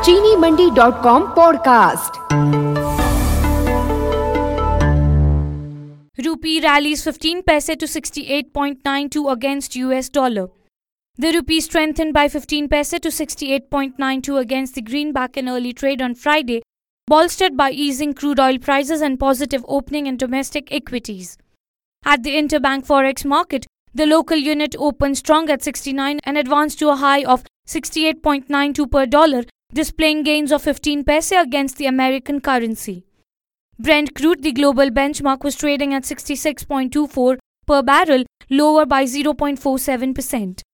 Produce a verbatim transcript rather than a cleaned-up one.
चीनी Mandi dot com podcast. Rupee rallies fifteen paise to sixty-eight point nine two against U S dollar. The rupee strengthened by fifteen paise to sixty-eight point nine two against the greenback in early trade on Friday, bolstered by easing crude oil prices and positive opening in domestic equities. At the interbank forex market, the local unit opened strong at sixty-nine and advanced to a high of sixty-eight point nine two per dollar, displaying gains of fifteen paise against the American currency. Brent crude, the global benchmark, was trading at sixty-six point two four per barrel, lower by zero point four seven percent.